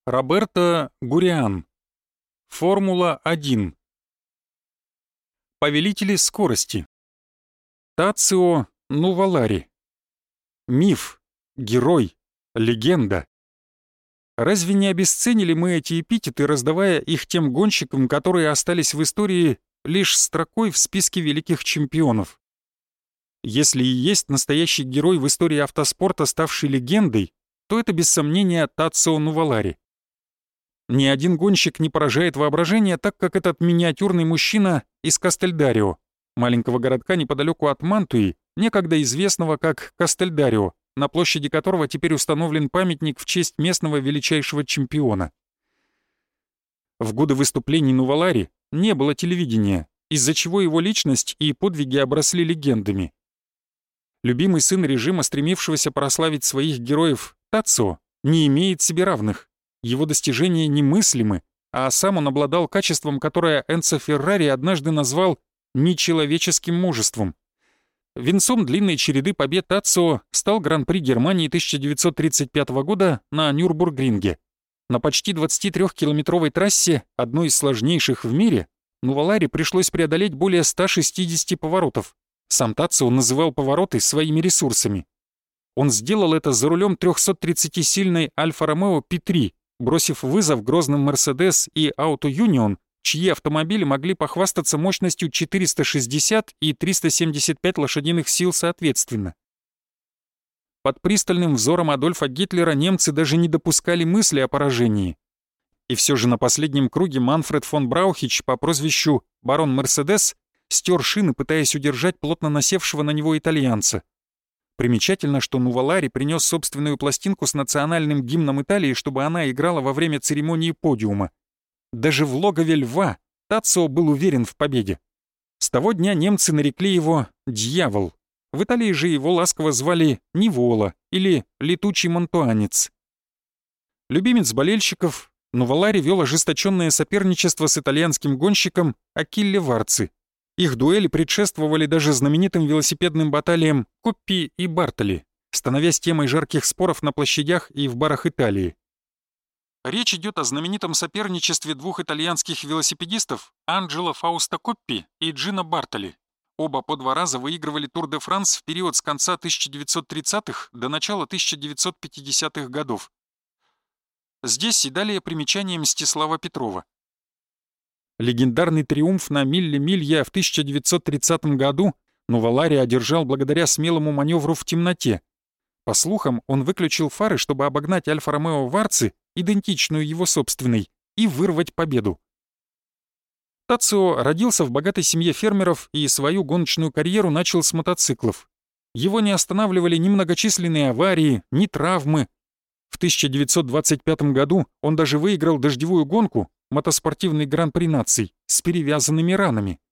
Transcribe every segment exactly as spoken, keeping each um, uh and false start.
Роберто Гуриан. Формула-один. Повелители скорости. Тацио Нувалари. Миф, герой, легенда. Разве не обесценили мы эти эпитеты, раздавая их тем гонщикам, которые остались в истории лишь строкой в списке великих чемпионов? Если и есть настоящий герой в истории автоспорта, ставший легендой, то это без сомнения Тацио Нувалари. Ни один гонщик не поражает воображение так, как этот миниатюрный мужчина из Кастельдарио, маленького городка неподалеку от Мантуи, некогда известного как Кастельдарио, на площади которого теперь установлен памятник в честь местного величайшего чемпиона. В годы выступлений Нувалари не было телевидения, из-за чего его личность и подвиги обросли легендами. Любимый сын режима, стремившегося прославить своих героев, Тацио, не имеет себе равных. Его достижения немыслимы, а сам он обладал качеством, которое Энцо Феррари однажды назвал «нечеловеческим мужеством». Венцом длинной череды побед Тацио стал Гран-при Германии тысяча девятьсот тридцать пятого года на Нюрбургринге. На почти двадцатитрёхкилометровой трассе, одной из сложнейших в мире, Нувалари пришлось преодолеть более ста шестидесяти поворотов. Сам Тацио называл повороты своими ресурсами. Он сделал это за рулем трёхсоттридцатисильной Альфа-Ромео пи три, бросив вызов грозным Мерседес и Auto Union, чьи автомобили могли похвастаться мощностью четыреста шестьдесят и триста семьдесят пять лошадиных сил соответственно. Под пристальным взором Адольфа Гитлера немцы даже не допускали мысли о поражении. И все же на последнем круге Манфред фон Браухич по прозвищу «Барон Мерседес» стер шины, пытаясь удержать плотно насевшего на него итальянца. Примечательно, что Нувалари принес собственную пластинку с национальным гимном Италии, чтобы она играла во время церемонии подиума. Даже в логове льва Тацио был уверен в победе. С того дня немцы нарекли его «Дьявол». В Италии же его ласково звали «Нивола» или «Летучий мантуанец». Любимец болельщиков, Нувалари вел ожесточенное соперничество с итальянским гонщиком Акилле Варци. Их дуэли предшествовали даже знаменитым велосипедным баталиям Коппи и Бартоли, становясь темой жарких споров на площадях и в барах Италии. Речь идет о знаменитом соперничестве двух итальянских велосипедистов Анджело Фаусто Коппи и Джино Бартоли. Оба по два раза выигрывали Тур де Франс в период с конца тысяча девятьсот тридцатых до начала тысяча девятьсот пятидесятых годов. Здесь и далее примечание Мстислава Петрова. Легендарный триумф на Милле-Милья в тысяча девятьсот тридцатом году Нувалари одержал благодаря смелому маневру в темноте. По слухам, он выключил фары, чтобы обогнать Альфа-Ромео Варци, идентичную его собственной, и вырвать победу. Тацио родился в богатой семье фермеров и свою гоночную карьеру начал с мотоциклов. Его не останавливали ни многочисленные аварии, ни травмы. В тысяча девятьсот двадцать пятом году он даже выиграл дождевую гонку, мотоспортивный гран-при наций, с перевязанными ранами.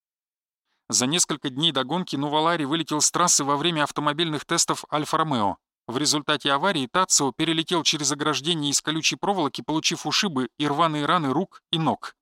За несколько дней до гонки Нувалари вылетел с трассы во время автомобильных тестов Альфа-Ромео. В результате аварии Тацио перелетел через ограждение из колючей проволоки, получив ушибы и рваные раны рук и ног.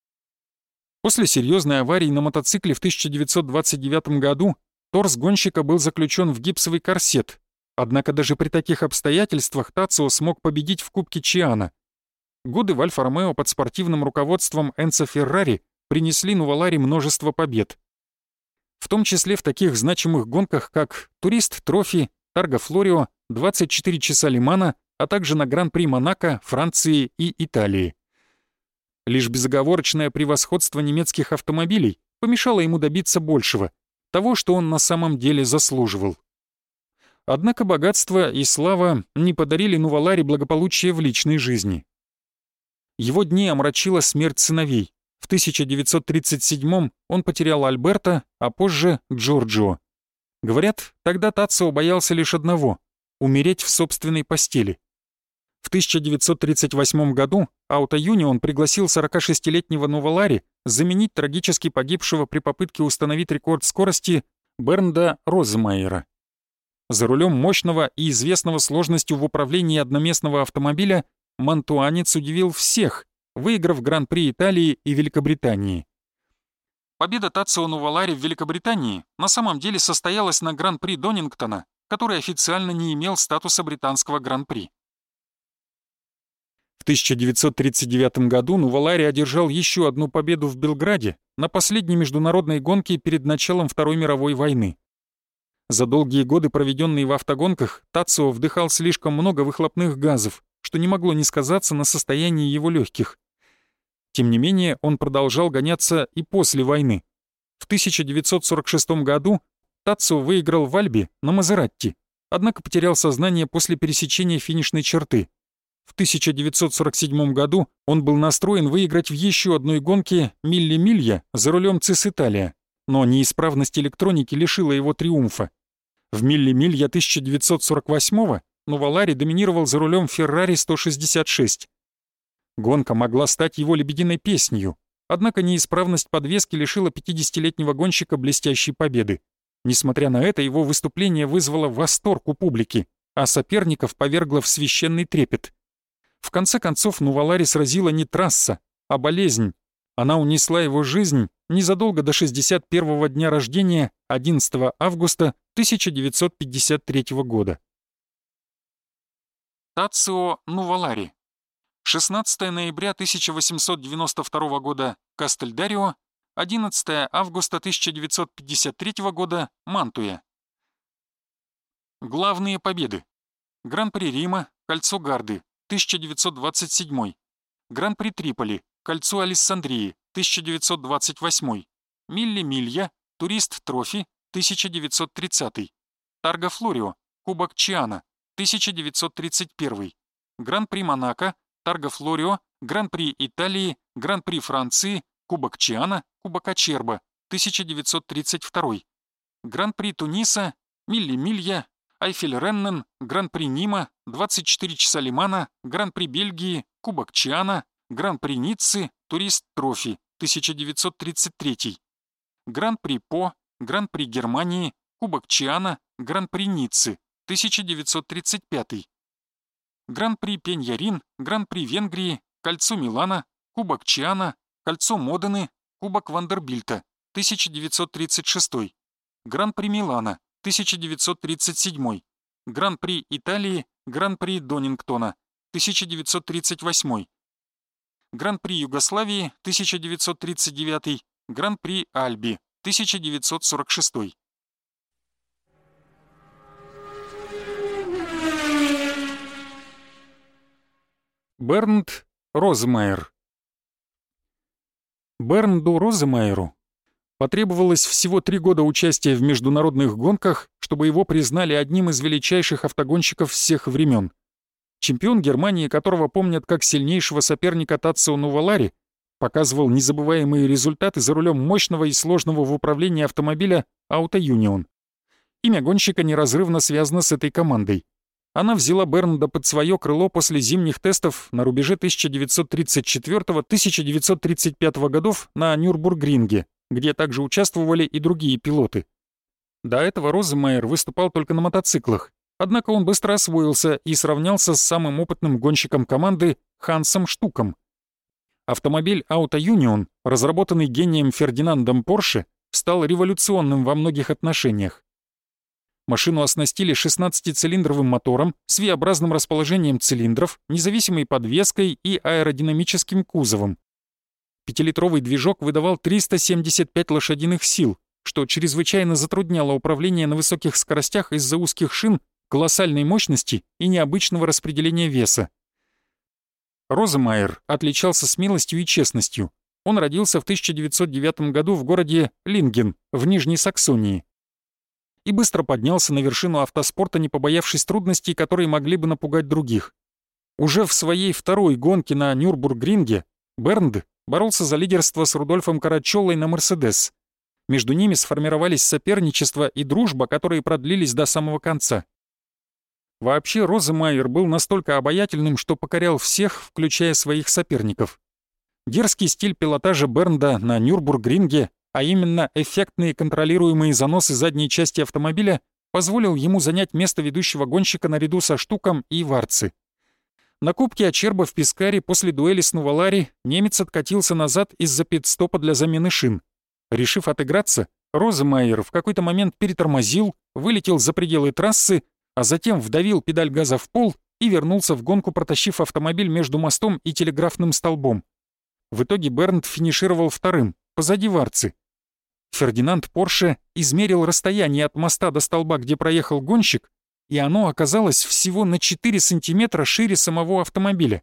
После серьезной аварии на мотоцикле в тысяча девятьсот двадцать девятом году торс гонщика был заключен в гипсовый корсет, однако даже при таких обстоятельствах Тацио смог победить в Кубке Чиана. Годы в Альфа-Ромео под спортивным руководством Энцо Феррари принесли Нувалари множество побед. В том числе в таких значимых гонках, как Турист Трофи, Тарго Флорио, двадцать четыре часа Лимана, а также на Гран-при Монако, Франции и Италии. Лишь безоговорочное превосходство немецких автомобилей помешало ему добиться большего, того, что он на самом деле заслуживал. Однако богатство и слава не подарили Нувалари благополучия в личной жизни. Его дни омрачила смерть сыновей. В тысяча девятьсот тридцать седьмом он потерял Альберто, а позже Джорджио. Говорят, тогда Тацио боялся лишь одного — умереть в собственной постели. В тысяча девятьсот тридцать восьмом году Auto Union пригласил сорокашестилетнего Нувалари заменить трагически погибшего при попытке установить рекорд скорости Бернда Роземайера. За рулем мощного и известного сложностью в управлении одноместного автомобиля мантуанец удивил всех, выиграв Гран-при Италии и Великобритании. Победа Тацио Нувалари в Великобритании на самом деле состоялась на Гран-при Донингтона, который официально не имел статуса британского Гран-при. В тысяча девятьсот тридцать девятом году Нувалари одержал еще одну победу в Белграде на последней международной гонке перед началом Второй мировой войны. За долгие годы, проведенные в автогонках, Тацио вдыхал слишком много выхлопных газов, что не могло не сказаться на состоянии его легких. Тем не менее, он продолжал гоняться и после войны. В тысяча девятьсот сорок шестом году Тацио выиграл в Альбе на Мазератти, однако потерял сознание после пересечения финишной черты. В тысяча девятьсот сорок седьмом году он был настроен выиграть в еще одной гонке Милли-Милья за рулем ЦИС Италия, но неисправность электроники лишила его триумфа. В Милли-Милья тысяча девятьсот сорок восьмого Нувалари доминировал за рулем Феррари сто шестьдесят шесть. Гонка могла стать его лебединой песнью, однако неисправность подвески лишила пятидесятилетнего гонщика блестящей победы. Несмотря на это, его выступление вызвало восторг у публики, а соперников повергло в священный трепет. В конце концов, Нувалари сразила не трасса, а болезнь. Она унесла его жизнь незадолго до шестьдесят первого дня рождения, одиннадцатого августа тысяча девятьсот пятьдесят третьего года. Тацио Нувалари. шестнадцатого ноября тысяча восемьсот девяносто второго года Кастельдарио, одиннадцатого августа тысяча девятьсот пятьдесят третьего года Мантуя. Главные победы. Гран-при Рима, Кольцо Гарды, тысяча девятьсот двадцать седьмой. Гран-при Триполи, Кольцо Алессандрии, тысяча девятьсот двадцать восьмой. Милли-Милья, Турист Трофи, тысяча девятьсот тридцатый. Тарго Флорио, Кубок Чиана, тысяча девятьсот тридцать первый. Гран-при Монако, Тарго Флорио, Гран-при Италии, Гран-при Франции, Кубок Чиана, Кубок Ачерба, тысяча девятьсот тридцать второй. Гран-при Туниса, Милли-Милья, Айфель-Реннен, Гран-при Нима, двадцать четыре часа Лимана, Гран-при Бельгии, Кубок Чиана, Гран-при Ниццы, Турист Трофи, тысяча девятьсот тридцать третий. Гран-при По, Гран-при Германии, Кубок Чиана, Гран-при Ниццы, тысяча девятьсот тридцать пятый. Гран-при Пеньярин, Гран-при Венгрии, Кольцо Милана, Кубок Чиана, Кольцо Модены, Кубок Вандербильта, тысяча девятьсот тридцать шестой. Гран-при Милана, тысяча девятьсот тридцать седьмой. Гран-при Италии, Гран-при Донингтона, тысяча девятьсот тридцать восьмой. Гран-при Югославии, тысяча девятьсот тридцать девятый. Гран-при Альби, тысяча девятьсот сорок шестой. Бернд Роземайер. Бернду Роземайеру потребовалось всего три года участия в международных гонках, чтобы его признали одним из величайших автогонщиков всех времен. Чемпион Германии, которого помнят как сильнейшего соперника Тацио Нувалари, показывал незабываемые результаты за рулем мощного и сложного в управлении автомобиля Auto Union. Имя гонщика неразрывно связано с этой командой. Она взяла Бернда под свое крыло после зимних тестов на рубеже тысяча девятьсот тридцать четвёртого — тысяча девятьсот тридцать пятого годов на Нюрбургринге, где также участвовали и другие пилоты. До этого Роземайер выступал только на мотоциклах, однако он быстро освоился и сравнялся с самым опытным гонщиком команды Хансом Штуком. Автомобиль Auto Union, разработанный гением Фердинандом Порше, стал революционным во многих отношениях. Машину оснастили шестнадцатицилиндровым мотором с V-образным расположением цилиндров, независимой подвеской и аэродинамическим кузовом. Пятилитровый движок выдавал триста семьдесят пять лошадиных сил, что чрезвычайно затрудняло управление на высоких скоростях из-за узких шин, колоссальной мощности и необычного распределения веса. Роземайер отличался смелостью и честностью. Он родился в тысяча девятьсот девятом году в городе Линген в Нижней Саксонии и быстро поднялся на вершину автоспорта, не побоявшись трудностей, которые могли бы напугать других. Уже в своей второй гонке на Нюрбургринге Бернд боролся за лидерство с Рудольфом Карачеллой на «Мерседес». Между ними сформировались соперничество и дружба, которые продлились до самого конца. Вообще Роземайер был настолько обаятельным, что покорял всех, включая своих соперников. Дерзкий стиль пилотажа Бернда на Нюрбургринге, а именно эффектные контролируемые заносы задней части автомобиля, позволил ему занять место ведущего гонщика наряду со Штуком и Варци. На Кубке Ачерба в Пескаре после дуэли с Нувалари немец откатился назад из-за пит-стопа для замены шин. Решив отыграться, Роземайер в какой-то момент перетормозил, вылетел за пределы трассы, а затем вдавил педаль газа в пол и вернулся в гонку, протащив автомобиль между мостом и телеграфным столбом. В итоге Бернд финишировал вторым, позади Варцы. Фердинанд Порше измерил расстояние от моста до столба, где проехал гонщик, и оно оказалось всего на четыре сантиметра шире самого автомобиля.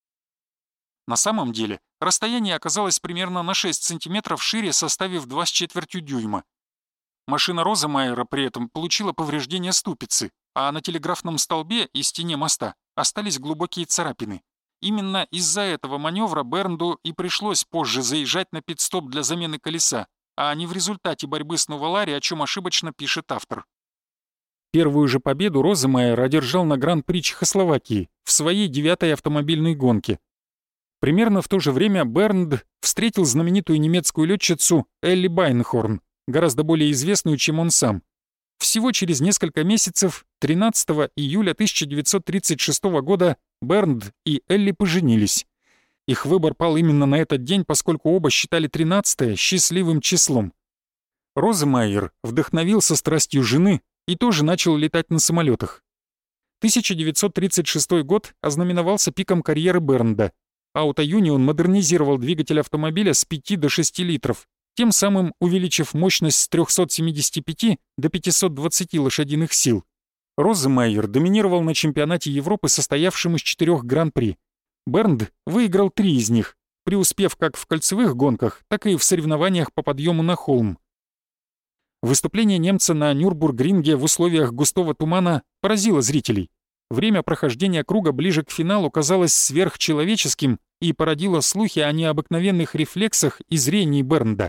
На самом деле, расстояние оказалось примерно на шесть сантиметров шире, составив два с четвертью дюйма. Машина Роземайера при этом получила повреждение ступицы, а на телеграфном столбе и стене моста остались глубокие царапины. Именно из-за этого маневра Бернду и пришлось позже заезжать на пит-стоп для замены колеса, а не в результате борьбы с Нувалари, о чем ошибочно пишет автор. Первую же победу Роземайер одержал на Гран-при Чехословакии в своей девятой автомобильной гонке. Примерно в то же время Бернд встретил знаменитую немецкую летчицу Элли Байнхорн, гораздо более известную, чем он сам. Всего через несколько месяцев, тринадцатого июля тысяча девятьсот тридцать шестого года, Бернд и Элли поженились. Их выбор пал именно на этот день, поскольку оба считали тринадцатое счастливым числом. Роземайер вдохновился страстью жены и тоже начал летать на самолетах. тысяча девятьсот тридцать шестой год ознаменовался пиком карьеры Бернда. Auto Union модернизировал двигатель автомобиля с пяти до шести литров, тем самым увеличив мощность с трёхсот семидесяти пяти до пятисот двадцати лошадиных сил. Роземайер доминировал на чемпионате Европы, состоявшем из четырех гран-при. Бернд выиграл три из них, преуспев как в кольцевых гонках, так и в соревнованиях по подъему на холм. Выступление немца на Нюрбургринге в условиях густого тумана поразило зрителей. Время прохождения круга ближе к финалу казалось сверхчеловеческим и породило слухи о необыкновенных рефлексах и зрении Бернда.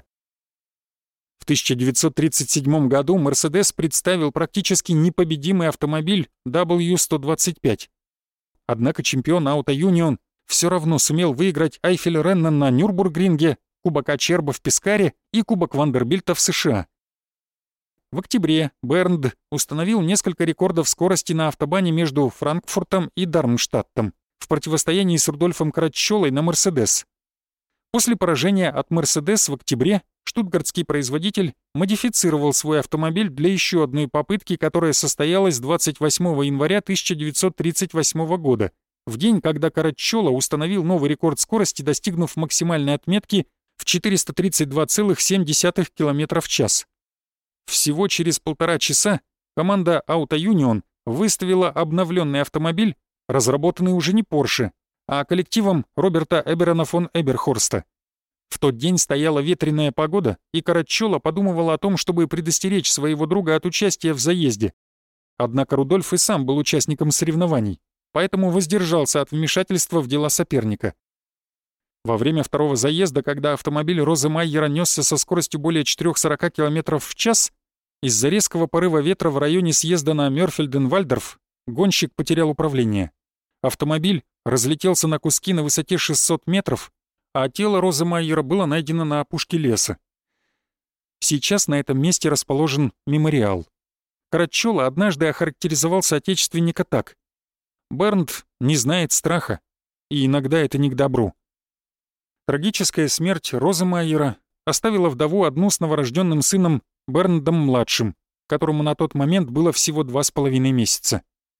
В тысяча девятьсот тридцать седьмом году Мерседес представил практически непобедимый автомобиль дабл ю сто двадцать пять. Однако чемпион Auto Union все равно сумел выиграть Айфель Реннен на Нюрбургринге, Кубок Ачерба в Пескаре и Кубок Вандербильта в США. В октябре Бернд установил несколько рекордов скорости на автобане между Франкфуртом и Дармштадтом в противостоянии с Рудольфом Караччолой на «Мерседес». После поражения от «Мерседес» в октябре штутгартский производитель модифицировал свой автомобиль для еще одной попытки, которая состоялась двадцать восьмого января тысяча девятьсот тридцать восьмого года, в день, когда Караччола установил новый рекорд скорости, достигнув максимальной отметки в четыреста тридцать два целых семь десятых км в час. Всего через полтора часа команда Auto Union выставила обновленный автомобиль, разработанный уже не Porsche, а коллективом Роберта Эберона фон Эберхорста. В тот день стояла ветреная погода, и Караччола подумывала о том, чтобы предостеречь своего друга от участия в заезде. Однако Рудольф и сам был участником соревнований, поэтому воздержался от вмешательства в дела соперника. Во время второго заезда, когда автомобиль Роземайера несся со скоростью более четырёхсот сорока км в час, из-за резкого порыва ветра в районе съезда на Мёрфельден-Вальдорф гонщик потерял управление. Автомобиль разлетелся на куски на высоте шестисот метров, а тело Роземайера было найдено на опушке леса. Сейчас на этом месте расположен мемориал. Караччола однажды охарактеризовал соотечественника так: «Бернд не знает страха, и иногда это не к добру». Трагическая смерть Роземайера оставила вдову одну с новорожденным сыном Берндом-младшим, которому на тот момент было всего два с половиной месяца.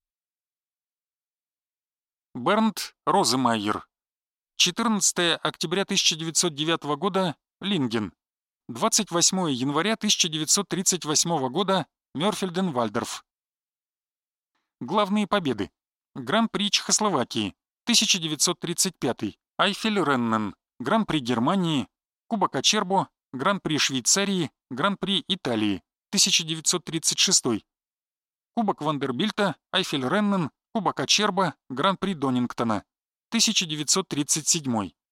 Бернд Роземайер. четырнадцатого октября тысяча девятьсот девятого года, Линген. двадцать восьмого января тысяча девятьсот тридцать восьмого года, Мёрфельден-Вальдорф. Главные победы. Гран-при Чехословакии, тысяча девятьсот тридцать пятый, Айфель-Реннен, Гран-при Германии, Кубок Ачербо, Гран-при Швейцарии, Гран-при Италии, тысяча девятьсот тридцать шестой, Кубок Вандербильта, Айфель-Реннен, Кубок Ачербо, Гран-при Донингтона, тысяча девятьсот тридцать седьмой.